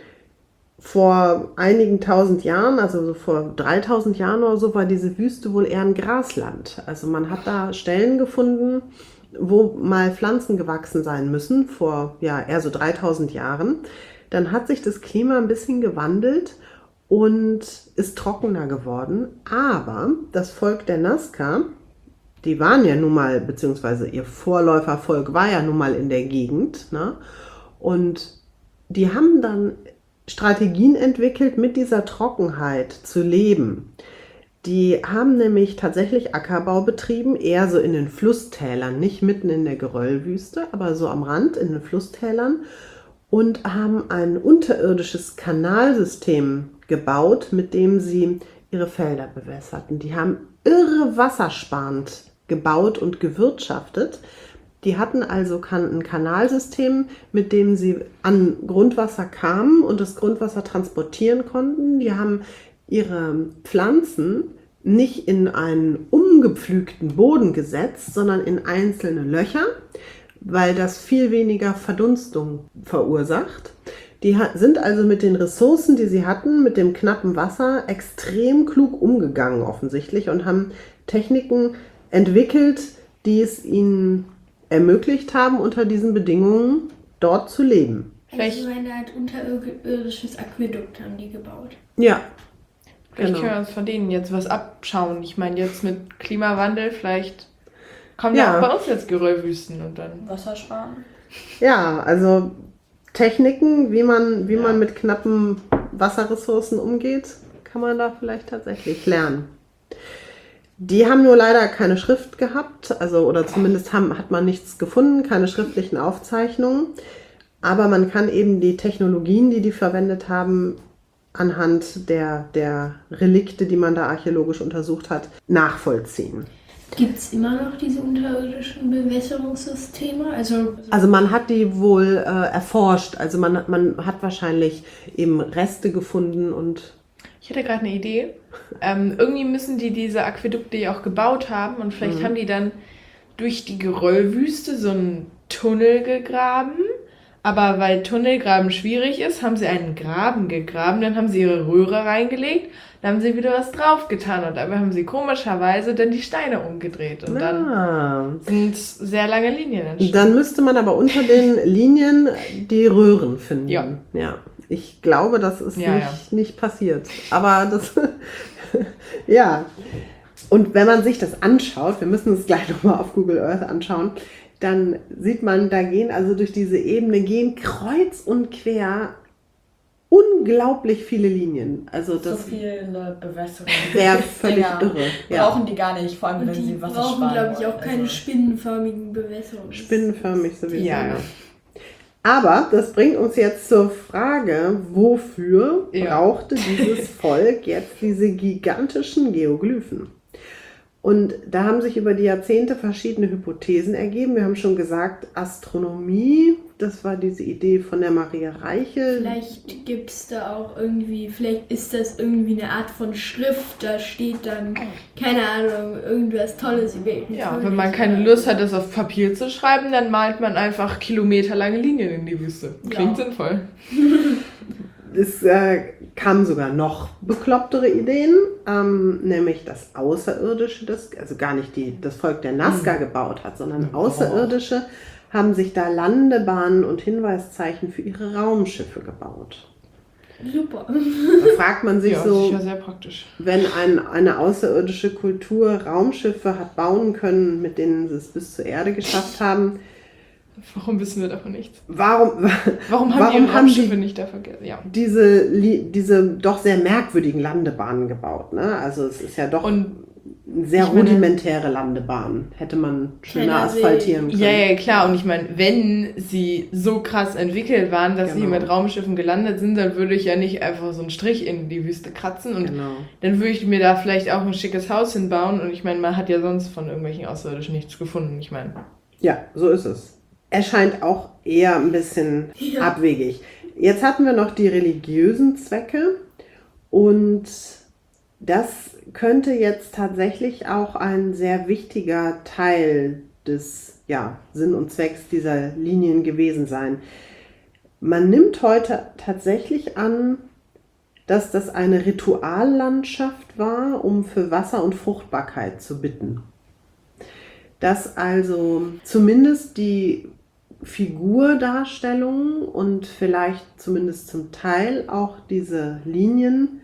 vor einigen tausend Jahren, also so vor 3000 Jahren oder so, war diese Wüste wohl eher ein Grasland. Also man hat da Stellen gefunden, wo mal Pflanzen gewachsen sein müssen, vor eher so 3000 Jahren. Dann hat sich das Klima ein bisschen gewandelt und ist trockener geworden. Aber das Volk der Nazca, die waren ja nun mal, beziehungsweise ihr Vorläufervolk war ja nun mal in der Gegend, ne? Und die haben dann Strategien entwickelt, mit dieser Trockenheit zu leben. Die haben nämlich tatsächlich Ackerbau betrieben, eher so in den Flusstälern, nicht mitten in der Geröllwüste, aber so am Rand in den Flusstälern und haben ein unterirdisches Kanalsystem gebaut, mit dem sie ihre Felder bewässerten. Die haben irre wassersparend gebaut und gewirtschaftet. Die hatten also ein Kanalsystem, mit dem sie an Grundwasser kamen und das Grundwasser transportieren konnten. Die haben ihre Pflanzen nicht in einen umgepflügten Boden gesetzt, sondern in einzelne Löcher, weil das viel weniger Verdunstung verursacht. sind also mit den Ressourcen, die sie hatten, mit dem knappen Wasser, extrem klug umgegangen offensichtlich und haben Techniken entwickelt, die es ihnen ermöglicht haben, unter diesen Bedingungen dort zu leben. Also eine Art unterirdisches Aquädukt haben die gebaut. Ja. Vielleicht Genau. können wir uns von denen jetzt was abschauen. Ich meine, jetzt mit Klimawandel, vielleicht kommen Ja. ja auch bei uns jetzt Geröllwüsten und dann. Wasser sparen. Ja, also Techniken, wie man mit knappen Wasserressourcen umgeht, kann man da vielleicht tatsächlich lernen. Die haben nur leider keine Schrift gehabt, also oder zumindest hat man nichts gefunden, keine schriftlichen Aufzeichnungen. Aber man kann eben die Technologien, die verwendet haben, anhand der Relikte, die man da archäologisch untersucht hat, nachvollziehen. Gibt es immer noch diese unterirdischen Bewässerungssysteme? Also man hat die wohl erforscht, also man hat wahrscheinlich eben Reste gefunden und... Ich hätte gerade eine Idee. Irgendwie müssen die diese Aquädukte ja auch gebaut haben und vielleicht haben die dann durch die Geröllwüste so einen Tunnel gegraben. Aber weil Tunnelgraben schwierig ist, haben sie einen Graben gegraben, dann haben sie ihre Röhre reingelegt, dann haben sie wieder was draufgetan und dabei haben sie komischerweise dann die Steine umgedreht und dann sind sehr lange Linien entstanden. Dann müsste man aber unter den Linien die Röhren finden. Ja. Ich glaube, das ist nicht passiert. Aber das, ja. Und wenn man sich das anschaut, wir müssen es gleich nochmal auf Google Earth anschauen, dann sieht man, da gehen also durch diese Ebene, kreuz und quer unglaublich viele Linien. Also So das viele Bewässerungen. wäre völlig irre. Ja. Brauchen die gar nicht, vor allem und wenn die sie Wasser brauchen, sparen glaube ich, auch wollen. keine Also, spinnenförmigen Bewässerungen. Spinnenförmig sowieso. Ja. Aber das bringt uns jetzt zur Frage, wofür brauchte dieses Volk jetzt diese gigantischen Geoglyphen? Und da haben sich über die Jahrzehnte verschiedene Hypothesen ergeben. Wir haben schon gesagt, Astronomie, das war diese Idee von der Maria Reiche. Vielleicht gibt es da auch irgendwie, vielleicht ist das irgendwie eine Art von Schrift, da steht dann, keine Ahnung, irgendwas Tolles über ihn. Ja, wenn man keine Lust hat, das auf Papier zu schreiben, dann malt man einfach kilometerlange Linien in die Wüste. Klingt sinnvoll. Es kamen sogar noch beklopptere Ideen, nämlich das Außerirdische, also gar nicht das Volk der Nazca gebaut hat, sondern Außerirdische haben sich da Landebahnen und Hinweiszeichen für ihre Raumschiffe gebaut. Super. Da fragt man sich so, sicher sehr praktisch. wenn eine außerirdische Kultur Raumschiffe hat bauen können, mit denen sie es bis zur Erde geschafft haben, Warum wissen wir davon nichts? warum Warum haben die Raumschiffe nicht da vergessen? Ja. diese doch sehr merkwürdigen Landebahnen gebaut? Ne? Also es ist ja doch Und eine sehr ich meine- rudimentäre Landebahn. Hätte man schöner Keiner asphaltieren können. ja, klar. Und ich meine, wenn sie so krass entwickelt waren, dass sie Genau. mit Raumschiffen gelandet sind, dann würde ich ja nicht einfach so einen Strich in die Wüste kratzen. Und Genau. dann würde ich mir da vielleicht auch ein schickes Haus hinbauen. Und ich meine, man hat ja sonst von irgendwelchen Außerirdischen nichts gefunden. Ich meine, Ja, so ist es. Erscheint auch eher ein bisschen abwegig. Jetzt hatten wir noch die religiösen Zwecke und das könnte jetzt tatsächlich auch ein sehr wichtiger Teil des Sinn und Zwecks dieser Linien gewesen sein. Man nimmt heute tatsächlich an, dass das eine Rituallandschaft war, um für Wasser und Fruchtbarkeit zu bitten. Dass also zumindest die Figurdarstellung und vielleicht zumindest zum Teil auch diese Linien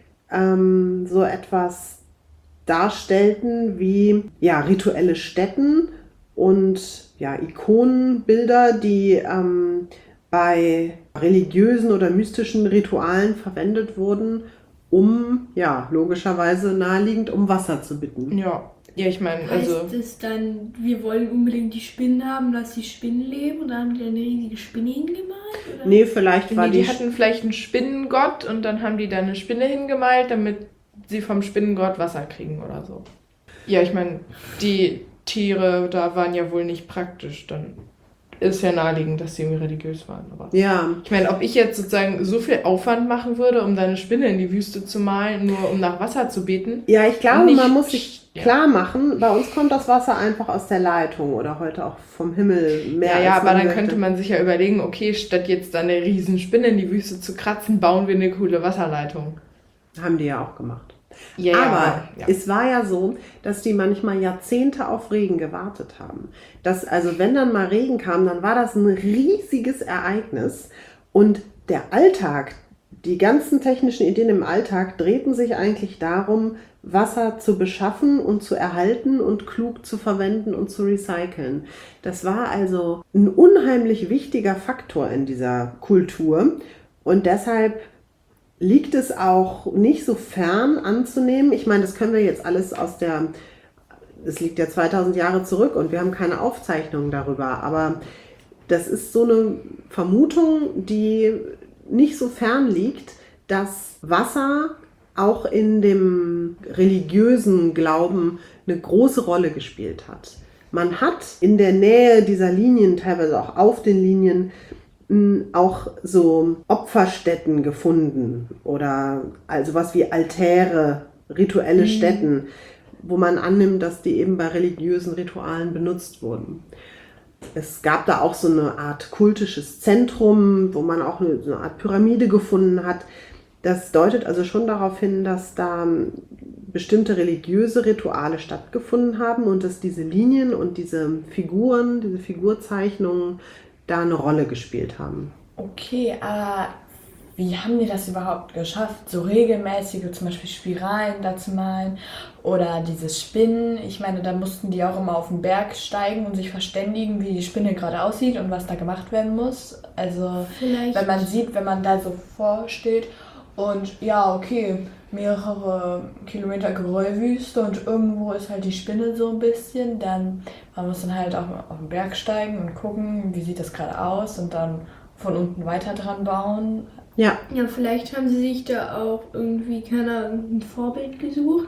so etwas darstellten wie rituelle Stätten und Ikonenbilder, die bei religiösen oder mystischen Ritualen verwendet wurden, um logischerweise naheliegend um Wasser zu bitten. ja, ich meine, also Heißt es dann, wir wollen unbedingt die Spinnen haben, dass die Spinnen leben und dann haben die dann eine riesige Spinne hingemalt? Oder? Nee, vielleicht war die hatten vielleicht einen Spinnengott und dann haben die da eine Spinne hingemalt, damit sie vom Spinnengott Wasser kriegen oder so. Ja, ich meine, die Tiere da waren ja wohl nicht praktisch dann ist ja naheliegend, dass sie irgendwie religiös waren. Aber Ja. ich meine, ob ich jetzt sozusagen so viel Aufwand machen würde, um da eine Spinne in die Wüste zu malen, nur um nach Wasser zu beten. Ja, ich glaube, Nicht- man muss sich ja. klar machen, bei uns kommt das Wasser einfach aus der Leitung oder heute auch vom Himmel mehr. Ja, als aber dann möchte. könnte man sich ja überlegen, okay, statt jetzt da eine riesen Spinne in die Wüste zu kratzen, bauen wir eine coole Wasserleitung. Haben die ja auch gemacht. Ja, Aber ja. es war ja so, dass die manchmal Jahrzehnte auf Regen gewartet haben. Dass, also wenn dann mal Regen kam, dann war das ein riesiges Ereignis. Und der Alltag, die ganzen technischen Ideen im Alltag drehten sich eigentlich darum, Wasser zu beschaffen und zu erhalten und klug zu verwenden und zu recyceln. Das war also ein unheimlich wichtiger Faktor in dieser Kultur. Und deshalb liegt es auch nicht so fern anzunehmen. Ich meine, das können wir jetzt alles es liegt ja 2000 Jahre zurück und wir haben keine Aufzeichnungen darüber, aber das ist so eine Vermutung, die nicht so fern liegt, dass Wasser auch in dem religiösen Glauben eine große Rolle gespielt hat. Man hat in der Nähe dieser Linien, teilweise auch auf den Linien, auch so Opferstätten gefunden oder also was wie Altäre, rituelle Stätten, wo man annimmt, dass die eben bei religiösen Ritualen benutzt wurden. Es gab da auch so eine Art kultisches Zentrum, wo man auch eine Art Pyramide gefunden hat. Das deutet also schon darauf hin, dass da bestimmte religiöse Rituale stattgefunden haben und dass diese Linien und diese Figuren, diese Figurzeichnungen da eine Rolle gespielt haben. Okay, aber wie haben die das überhaupt geschafft, so regelmäßige zum Beispiel Spiralen da zu malen oder diese Spinnen? Ich meine, da mussten die auch immer auf den Berg steigen und sich verständigen, wie die Spinne gerade aussieht und was da gemacht werden muss. Also Vielleicht. wenn man sieht, wenn man da so vorsteht und ja, okay, mehrere Kilometer Geröllwüste und irgendwo ist halt die Spinne so ein bisschen, dann man muss dann halt auch auf den Berg steigen und gucken, wie sieht das gerade aus und dann von unten weiter dran bauen. Ja, Ja, vielleicht haben sie sich da auch irgendwie, keine Ahnung, ein Vorbild gesucht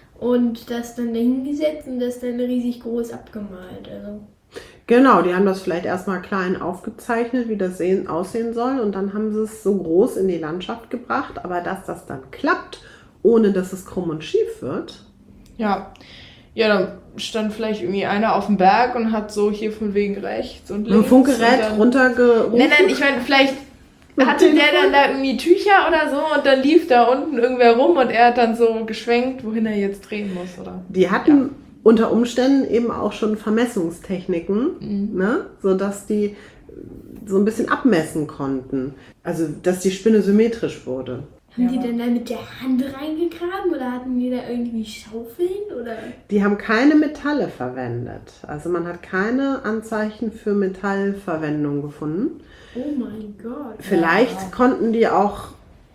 und das dann dahingesetzt und das dann riesig groß abgemalt. Also, genau, die haben das vielleicht erstmal klein aufgezeichnet, wie das aussehen soll und dann haben sie es so groß in die Landschaft gebracht, aber dass das dann klappt, ohne dass es krumm und schief wird. Ja, dann stand vielleicht irgendwie einer auf dem Berg und hat so hier von wegen rechts und links. Ein Funkgerät und dann- runtergerufen. Nein, ich meine, vielleicht hatte der dann da irgendwie Tücher oder so und dann lief da unten irgendwer rum und er hat dann so geschwenkt, wohin er jetzt drehen muss, oder? Die hatten unter Umständen eben auch schon Vermessungstechniken, ne? Sodass die so ein bisschen abmessen konnten. Also, dass die Spinne symmetrisch wurde. haben Ja, die aber- denn da mit der Hand reingegraben oder hatten die da irgendwie Schaufeln? Oder? Die haben keine Metalle verwendet. Also man hat keine Anzeichen für Metallverwendung gefunden. Oh mein Gott. Vielleicht konnten die auch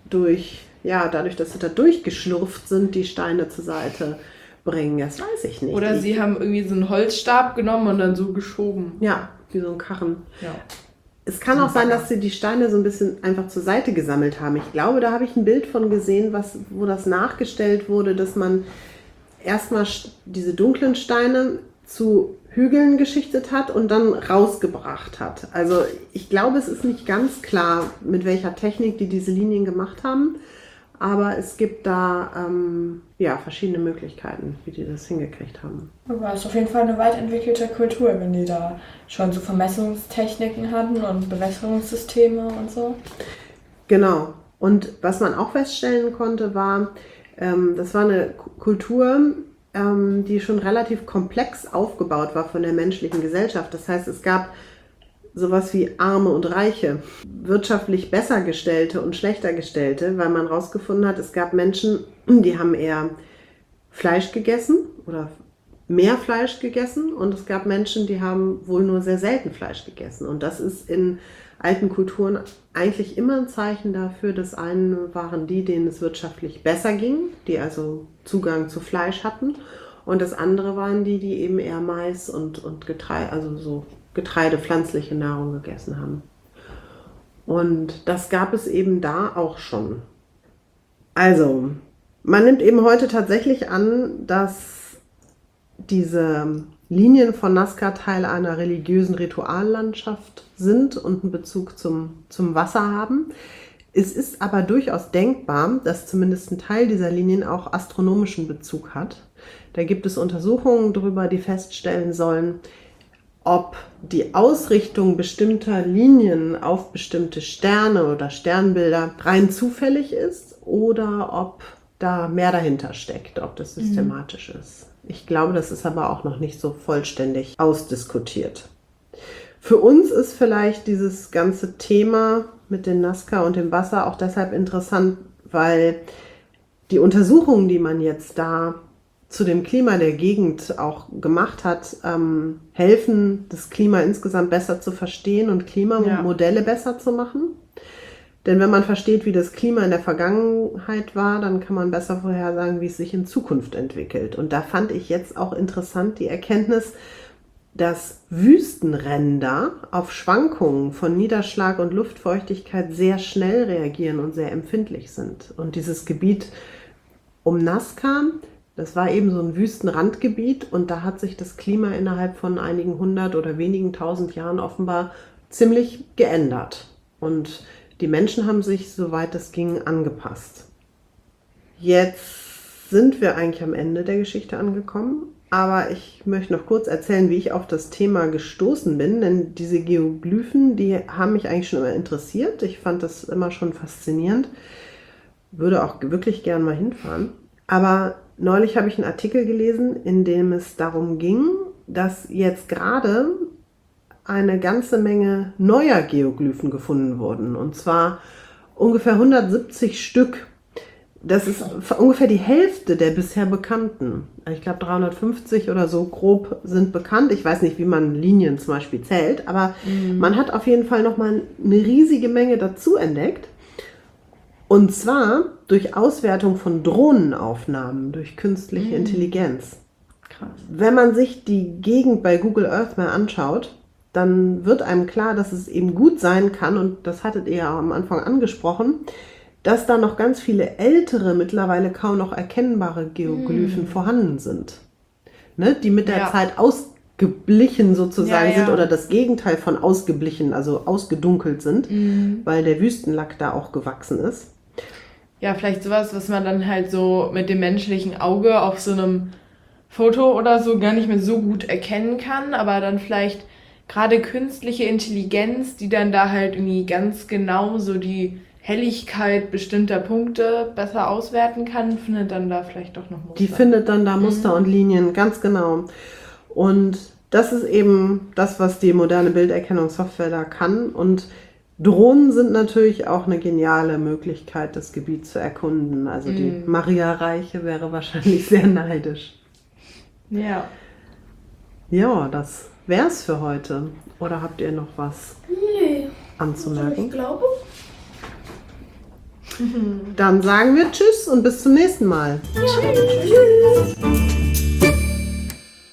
dadurch, dass sie da durchgeschlurft sind, die Steine zur Seite bringen. Das weiß ich nicht. Oder sie haben irgendwie so einen Holzstab genommen und dann so geschoben. Ja, wie so ein Karren. Ja. Es kann auch sein, dass sie die Steine so ein bisschen einfach zur Seite gesammelt haben. Ich glaube, da habe ich ein Bild von gesehen, wo das nachgestellt wurde, dass man erstmal diese dunklen Steine zu Hügeln geschichtet hat und dann rausgebracht hat. Also ich glaube, es ist nicht ganz klar, mit welcher Technik die diese Linien gemacht haben, aber es gibt da verschiedene Möglichkeiten, wie die das hingekriegt haben. Aber es ist auf jeden Fall eine weit entwickelte Kultur, wenn die da schon so Vermessungstechniken hatten und Bewässerungssysteme und so. Genau. Und was man auch feststellen konnte, war, das war eine Kultur, die schon relativ komplex aufgebaut war von der menschlichen Gesellschaft. Das heißt, es gab sowas wie Arme und Reiche, wirtschaftlich besser gestellte und schlechter gestellte, weil man herausgefunden hat, es gab Menschen, die haben eher Fleisch gegessen oder mehr Fleisch gegessen und es gab Menschen, die haben wohl nur sehr selten Fleisch gegessen. Und das ist in alten Kulturen eigentlich immer ein Zeichen dafür, dass einen waren die, denen es wirtschaftlich besser ging, die also Zugang zu Fleisch hatten. Und das andere waren die eben eher Mais und Getreide, also so Getreide, pflanzliche Nahrung gegessen haben. Und das gab es eben da auch schon. Also, man nimmt eben heute tatsächlich an, dass diese Linien von Nazca Teil einer religiösen Rituallandschaft sind und einen Bezug zum Wasser haben. Es ist aber durchaus denkbar, dass zumindest ein Teil dieser Linien auch astronomischen Bezug hat. Da gibt es Untersuchungen darüber, die feststellen sollen, ob die Ausrichtung bestimmter Linien auf bestimmte Sterne oder Sternbilder rein zufällig ist oder ob da mehr dahinter steckt, ob das systematisch ist. Ich glaube, das ist aber auch noch nicht so vollständig ausdiskutiert. Für uns ist vielleicht dieses ganze Thema mit den Nazca und dem Wasser auch deshalb interessant, weil die Untersuchungen, die man jetzt da zu dem Klima der Gegend auch gemacht hat, helfen, das Klima insgesamt besser zu verstehen und Klimamodelle besser zu machen. Denn wenn man versteht, wie das Klima in der Vergangenheit war, dann kann man besser vorhersagen, wie es sich in Zukunft entwickelt. Und da fand ich jetzt auch interessant die Erkenntnis, dass Wüstenränder auf Schwankungen von Niederschlag und Luftfeuchtigkeit sehr schnell reagieren und sehr empfindlich sind. Und dieses Gebiet um Nazca, das war eben so ein Wüstenrandgebiet und da hat sich das Klima innerhalb von einigen 100 oder wenigen 1000 Jahren offenbar ziemlich geändert. Und die Menschen haben sich, soweit es ging, angepasst. Jetzt sind wir eigentlich am Ende der Geschichte angekommen, aber ich möchte noch kurz erzählen, wie ich auf das Thema gestoßen bin, denn diese Geoglyphen, die haben mich eigentlich schon immer interessiert. Ich fand das immer schon faszinierend, würde auch wirklich gern mal hinfahren. Aber neulich habe ich einen Artikel gelesen, in dem es darum ging, dass jetzt gerade eine ganze Menge neuer Geoglyphen gefunden wurden. Und zwar ungefähr 170 Stück. Das ist ungefähr die Hälfte der bisher bekannten. Ich glaube 350 oder so grob sind bekannt. Ich weiß nicht, wie man Linien zum Beispiel zählt, aber man hat auf jeden Fall nochmal eine riesige Menge dazu entdeckt. Und zwar durch Auswertung von Drohnenaufnahmen, durch künstliche Intelligenz. Krass. Wenn man sich die Gegend bei Google Earth mal anschaut, dann wird einem klar, dass es eben gut sein kann, und das hattet ihr ja am Anfang angesprochen, dass da noch ganz viele ältere, mittlerweile kaum noch erkennbare Geoglyphen vorhanden sind. Ne? Die mit der Zeit ausgeblichen sozusagen sind oder das Gegenteil von ausgeblichen, also ausgedunkelt sind, weil der Wüstenlack da auch gewachsen ist. Ja, vielleicht sowas, was man dann halt so mit dem menschlichen Auge auf so einem Foto oder so gar nicht mehr so gut erkennen kann, aber dann vielleicht gerade künstliche Intelligenz, die dann da halt irgendwie ganz genau so die Helligkeit bestimmter Punkte besser auswerten kann, findet dann da vielleicht doch noch Muster. Die findet dann da Muster und Linien, ganz genau. Und das ist eben das, was die moderne Bilderkennungssoftware da kann. Und Drohnen sind natürlich auch eine geniale Möglichkeit, das Gebiet zu erkunden. Also die Maria Reiche wäre wahrscheinlich sehr neidisch. Ja. Ja, das wär's für heute. Oder habt ihr noch was anzumerken? Ich glaube. Dann sagen wir Tschüss und bis zum nächsten Mal. Tschüss.